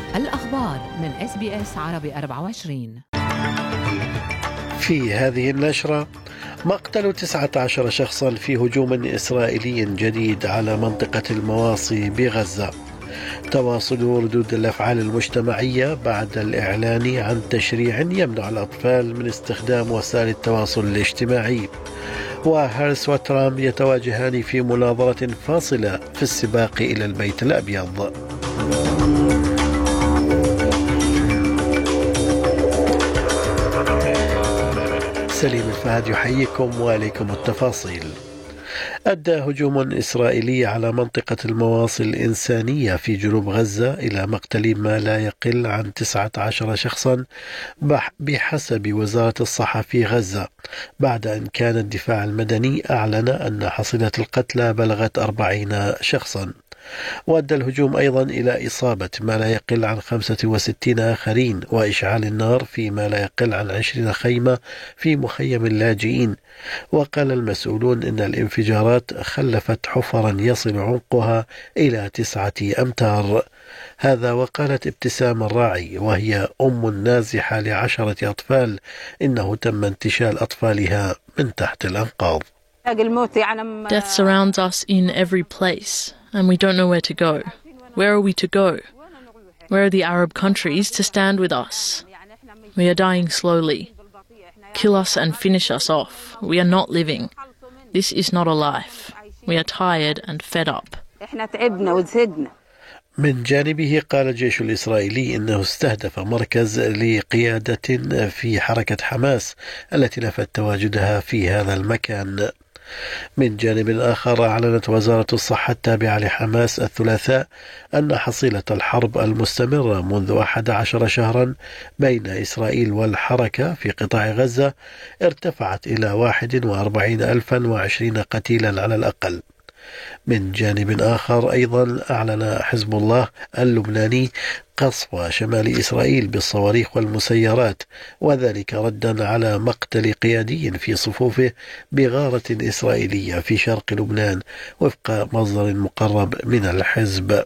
الأخبار من SBS عربي 24. في هذه النشرة: مقتل 19 شخصا في هجوم إسرائيلي جديد على منطقة المواصي بغزة. تواصل ردود الأفعال المجتمعية بعد الإعلان عن تشريع يمنع الأطفال من استخدام وسائل التواصل الاجتماعي. وهاريس وترامب يتواجهان في مناظرة فاصلة في السباق إلى البيت الأبيض. سليم الفهد يحييكم وإليكم التفاصيل. أدى هجوم إسرائيلي على منطقة المواصي الإنسانية في جنوب غزة إلى مقتل ما لا يقل عن 19 شخصا بحسب وزارة الصحة في غزة، بعد أن كان الدفاع المدني أعلن أن حصيلة القتلى بلغت 40 شخصا. وأدى الهجوم أيضا إلى إصابة ما لا يقل عن 65 آخرين وإشعال النار في ما لا يقل عن 20 خيمة في مخيم اللاجئين. وقال المسؤولون إن الانفجارات خلفت حفرا يصل عمقها إلى 9 أمتار. هذا وقالت ابتسام الراعي وهي أم نازحة ل10 أطفال إنه تم انتشال أطفالها من تحت الأنقاض. Death surrounds us in every place, and we don't know where to go. Where are we to go? Where are the Arab countries to stand with us? We are dying slowly. Kill us and finish us off. We are not living. This is not a life. We are tired and fed up. من جانبه قال الجيش الإسرائيلي إنه استهدف مركز لقيادة في حركة حماس التي نفت تواجدها في هذا المكان. من جانب آخر أعلنت وزارة الصحة التابعة لحماس الثلاثاء أن حصيلة الحرب المستمرة منذ 11 شهرا بين إسرائيل والحركة في قطاع غزة ارتفعت إلى 41,020 قتيلا على الأقل. من جانب آخر أيضا أعلن حزب الله اللبناني قصف شمال إسرائيل بالصواريخ والمسيرات، وذلك ردا على مقتل قيادي في صفوفه بغارة إسرائيلية في شرق لبنان وفق مصدر مقرب من الحزب.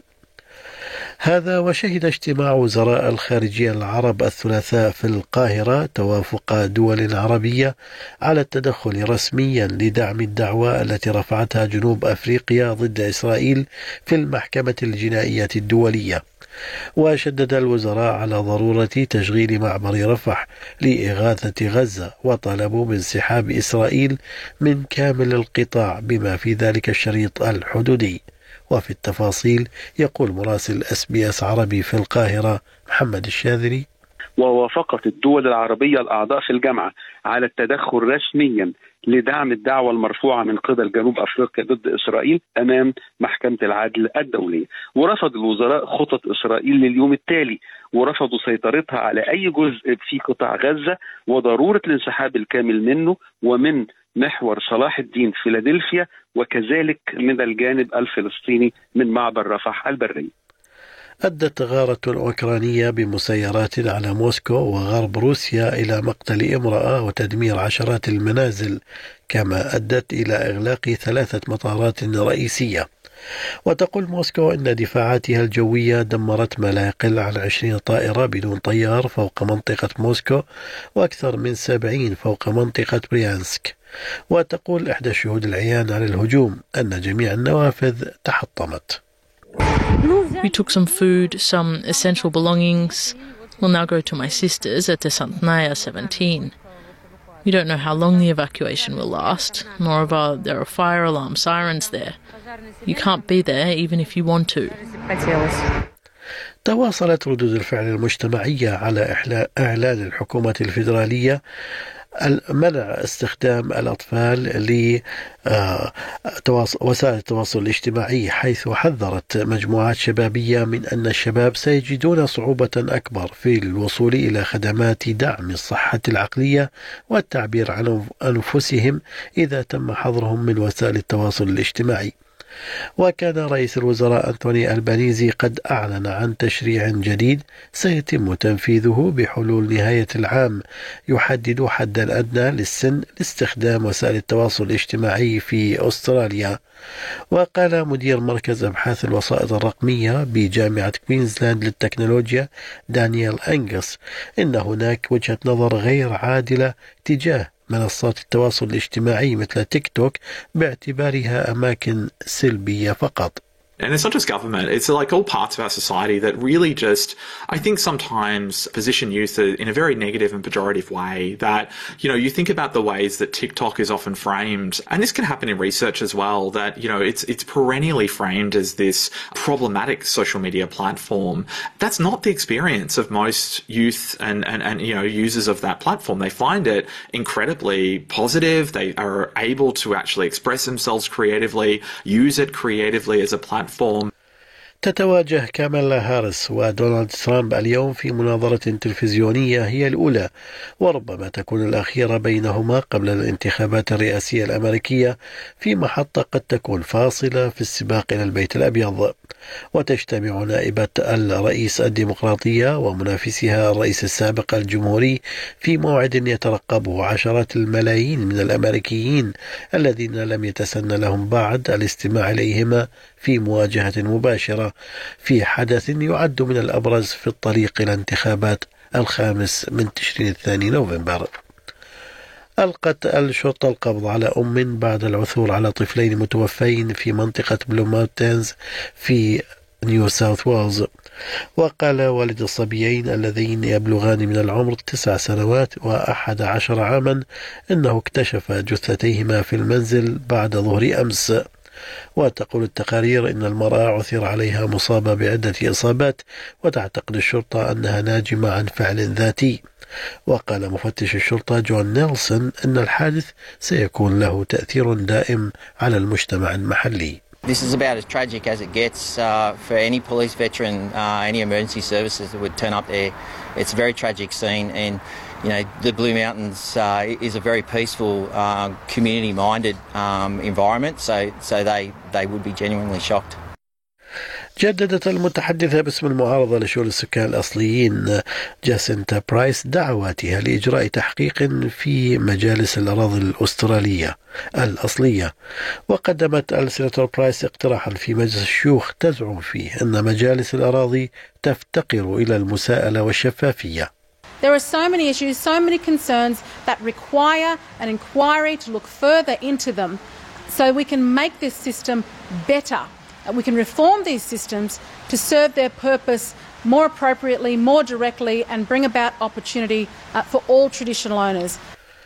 هذا وشهد اجتماع وزراء الخارجية العرب الثلاثاء في القاهرة توافق دول عربية على التدخل رسميا لدعم الدعوى التي رفعتها جنوب أفريقيا ضد إسرائيل في المحكمة الجنائية الدولية. وشدد الوزراء على ضرورة تشغيل معبر رفح لإغاثة غزة، وطلبوا بانسحاب إسرائيل من كامل القطاع بما في ذلك الشريط الحدودي. وفي التفاصيل يقول مراسل SBS عربي في القاهرة محمد الشاذلي: ووافقت الدول العربية الأعضاء في الجامعة على التدخل رسميا لدعم الدعوة المرفوعة من قبل جنوب أفريقيا ضد إسرائيل أمام محكمة العدل الدولية. ورفض الوزراء خطط إسرائيل لليوم التالي، ورفضوا سيطرتها على أي جزء في قطاع غزة، وضرورة الانسحاب الكامل منه ومن محور صلاح الدين فيلادلفيا، وكذلك من الجانب الفلسطيني من معبر رفح البري. أدت غارة أوكرانية بمسيرات على موسكو وغرب روسيا إلى مقتل امرأة وتدمير عشرات المنازل، كما أدت إلى إغلاق 3 مطارات رئيسية. وتقول موسكو إن دفاعاتها الجوية دمرت ما لا يقل عن 20 طائرة بدون طيار فوق منطقة موسكو، وأكثر من 70 فوق منطقة بريانسك. وتقول إحدى الشهود العيان على الهجوم أن جميع النوافذ تحطمت. We took some food, some essential belongings. We'll now go to my sister's at Desantnaya 17. We don't know how long the evacuation will last. Moreover, there are fire alarm sirens there. You can't be there even if you want to. تواصلت ردود الفعل المجتمعية على إعلان الحكومة الفيدرالية منع استخدام الأطفال لوسائل التواصل الاجتماعي، حيث حذرت مجموعات شبابية من أن الشباب سيجدون صعوبة أكبر في الوصول إلى خدمات دعم الصحة العقلية والتعبير عن أنفسهم إذا تم حظرهم من وسائل التواصل الاجتماعي. وكان رئيس الوزراء أنتوني ألبانيزي قد أعلن عن تشريع جديد سيتم تنفيذه بحلول نهاية العام يحدد حدا أدنى للسن لاستخدام وسائل التواصل الاجتماعي في أستراليا. وقال مدير مركز أبحاث الوسائط الرقمية بجامعة كوينزلاند للتكنولوجيا دانيال أنجس إن هناك وجهة نظر غير عادلة تجاه منصات التواصل الاجتماعي مثل تيك توك باعتبارها أماكن سلبية فقط. And it's not just government, it's like all parts of our society that really just, I think sometimes position youth in a very negative and pejorative way that, you know, you think about the ways that TikTok is often framed, and this can happen in research as well, that, you know, it's perennially framed as this problematic social media platform. That's not the experience of most youth and you know, users of that platform. They find it incredibly positive. They are able to actually express themselves creatively, use it creatively as a platform. تتواجه كامالا هاريس ودونالد ترامب اليوم في مناظرة تلفزيونية هي الأولى وربما تكون الأخيرة بينهما قبل الانتخابات الرئاسية الأمريكية في محطة قد تكون فاصلة في السباق إلى البيت الأبيض. وتجتمع نائبة الرئيس الديمقراطية ومنافسها الرئيس السابق الجمهوري في موعد يترقبه عشرات الملايين من الأمريكيين الذين لم يتسن لهم بعد الاستماع إليهما في مواجهة مباشرة في حدث يعد من الأبرز في الطريق إلى انتخابات 5 تشرين الثاني نوفمبر. ألقت الشرطة القبض على أم بعد العثور على طفلين متوفين في منطقة بلو ماونتينز في نيو ساوث ويلز. وقال والد الصبيين اللذين يبلغان من العمر 9 سنوات و11 عاما أنه اكتشف جثتيهما في المنزل بعد ظهر أمس. وتقول التقارير إن المرأة عثر عليها مصابة بعدة إصابات وتعتقد الشرطة أنها ناجمة عن فعل ذاتي. وقال مفتش الشرطة جون نيلسون أن الحادث سيكون له تأثير دائم على المجتمع المحلي. This is about as tragic as it gets for any police veteran, any emergency services that would turn up there. It's a very tragic scene, and you know the Blue Mountains is a very peaceful, community-minded environment. So they would be genuinely shocked. جددت المتحدثة باسم المعارضة لشؤون السكان الأصليين جاسينتا برايس دعواتها لإجراء تحقيق في مجالس الأراضي الأسترالية الأصلية. وقدمت السيناتور برايس اقتراحا في مجلس الشيوخ تزعم فيه أن مجالس الأراضي تفتقر إلى المساءلة والشفافية. There are so many issues, so many concerns that require an inquiry to look further into them so we can make this system better. We can reform these systems to serve their purpose more appropriately, more directly, and bring about opportunity for all traditional owners.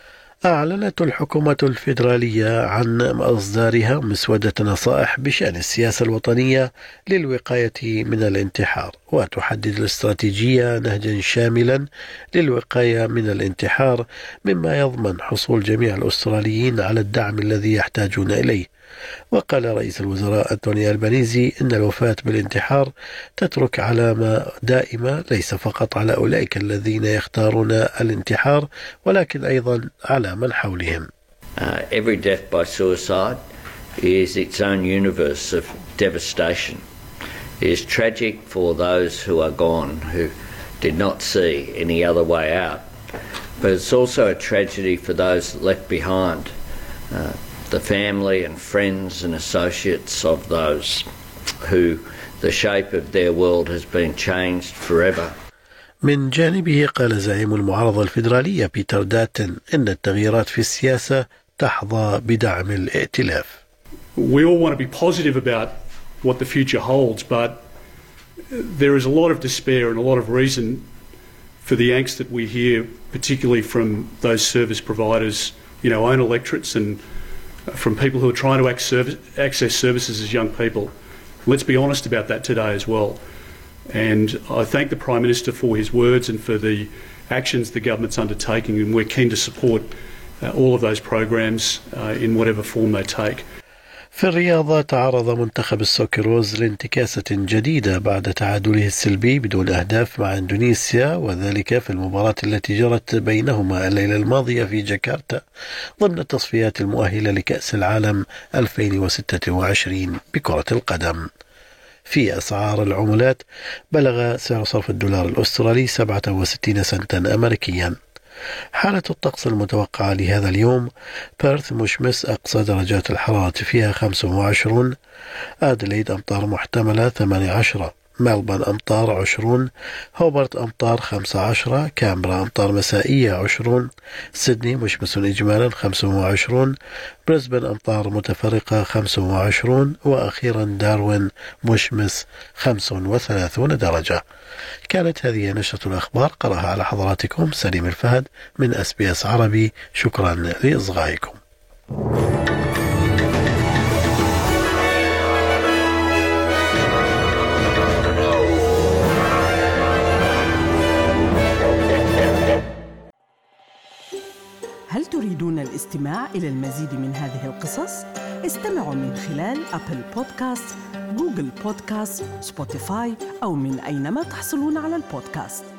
أعلنت الحكومة الفيدرالية عن إصدارها مسودة نصائح بشأن السياسة الوطنية للوقاية من الانتحار، وتحدد الاستراتيجية نهجا شاملا للوقاية من الانتحار مما يضمن حصول جميع الأستراليين على الدعم الذي يحتاجون إليه. وقال رئيس الوزراء أنتوني ألبانيزي إن الوفاة بالانتحار تترك علامة دائمة ليس فقط على أولئك الذين يختارون الانتحار ولكن أيضا على من حولهم. Every death by suicide is its own universe of devastation. It is tragic for those who are gone, who did not see any other way out. But it's also a tragedy for those left behind. The family and friends and associates of those who the shape of their world has been changed forever. من جانبه قال زعيم المعارضة الفيدرالية بيتر داتن إن التغييرات في السياسة تحظى بدعم الائتلاف. We all want to be positive about what the future holds, but there is a lot of despair and a lot of reason for the angst that we hear, particularly from those service providers, you know, own electorates and from people who are trying to access services as young people. Let's be honest about that today as well. And I thank the Prime Minister for his words and for the actions the government's undertaking, and we're keen to support all of those programs in whatever form they take. في الرياضة تعرض منتخب السوكروز لانتكاسة جديدة بعد تعادله السلبي بدون أهداف مع إندونيسيا، وذلك في المباراة التي جرت بينهما الليلة الماضية في جاكرتا ضمن التصفيات المؤهلة لكأس العالم 2026 بكرة القدم. في أسعار العملات بلغ سعر صرف الدولار الأسترالي 67 سنتا أمريكيا. حالة الطقس المتوقعة لهذا اليوم: بيرث مشمس أقصى درجات الحرارة فيها 25، أدليد أمطار محتملة 18، ملبورن أمطار 20، هوبرت أمطار 15، كامبرا أمطار مسائية 20، سيدني مشمس إجمالا 25، بريسبن أمطار متفرقة 25، وأخيرا داروين مشمس 35 درجة. كانت هذه نشرة الأخبار، قرأها على حضراتكم سليم الفهد من SBS عربي. شكرا لإصغائكم. هل تريدون الاستماع إلى المزيد من هذه القصص؟ استمعوا من خلال أبل بودكاست، جوجل بودكاست، سبوتيفاي أو من أينما تحصلون على البودكاست.